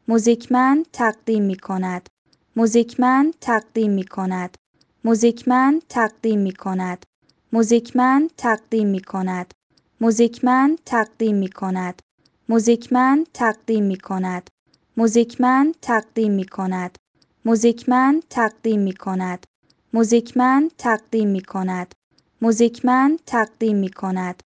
موزیکمند تقدیم می کند. موزیکمند تقدیم می کند. موزیکمند تقدیم می کند. موزیکمند تقدیم می کند. موزیکمند تقدیم می کند. موزیکمند تقدیم می کند. موزیکمند تقدیم می کند. موزیکمند تقدیم می کند. موزیکمند تقدیم می کند. موزیکمند تقدیم می کند.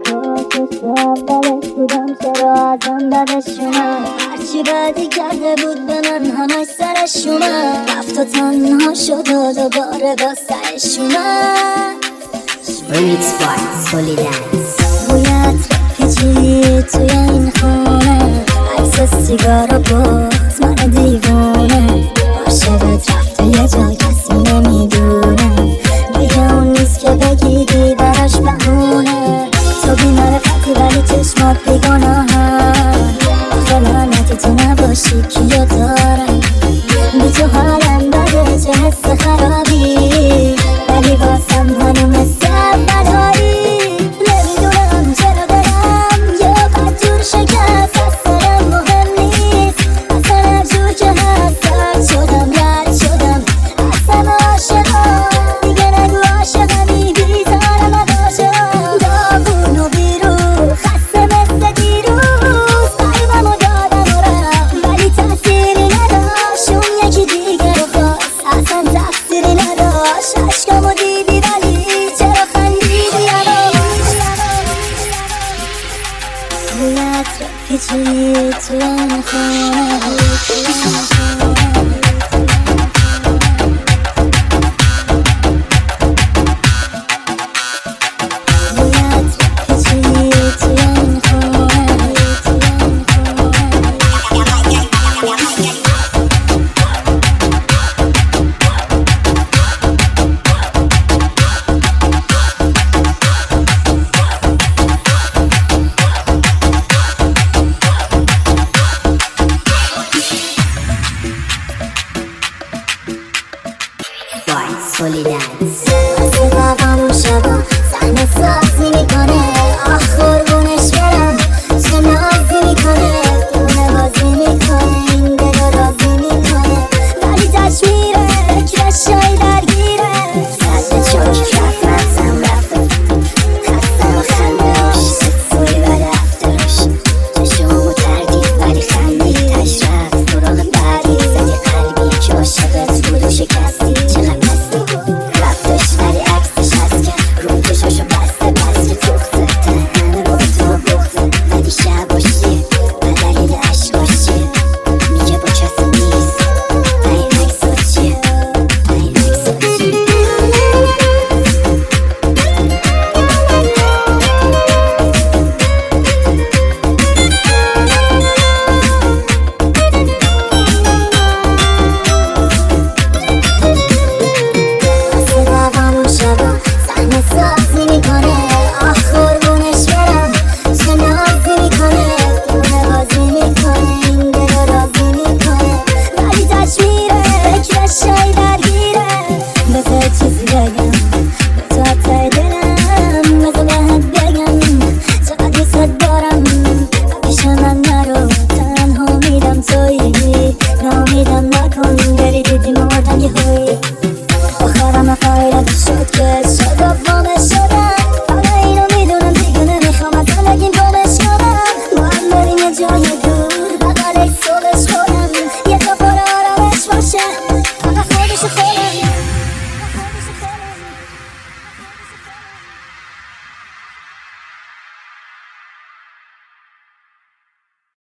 اولش بودم چرا ازم بدش اومد هرچی بدی کرده بود به من همش سرش اومد رفت و تنها شد و دوباره با سرش اومد Remix by Solidance. بوی عطر پیچید توی این خونه عکس سیگار و بغض من دیوونه عاشقت رفته یه جا کسی نمیدونه دیگه اون نیست که بگیری براش بهونه تو بی‌معرفتی ولی چشمات بیگناهن آخه لعنتی تو نباشی کیو دارم بی تو حالم بده چه حس خرابی ولی بازم هنو مثل اولایی نمیدونم چرا دارم یه وقت جور شکست از سرم مهم نیست اصلا هر جور که هست رد شدم رد شدم اصلا عاشقم دیگه نگو عاشقمی بیزارم از عاشقم داغون و بیرون خسته مثل دیروز قلبمو دادم و رفت ولی تأثیری نداشت اون یکی دیگه رو خواست اصلا تقصیری نداشت عشقمو دیدی ولی چرا خندیدی بوی عطر پیچید توی این خونه Solidance.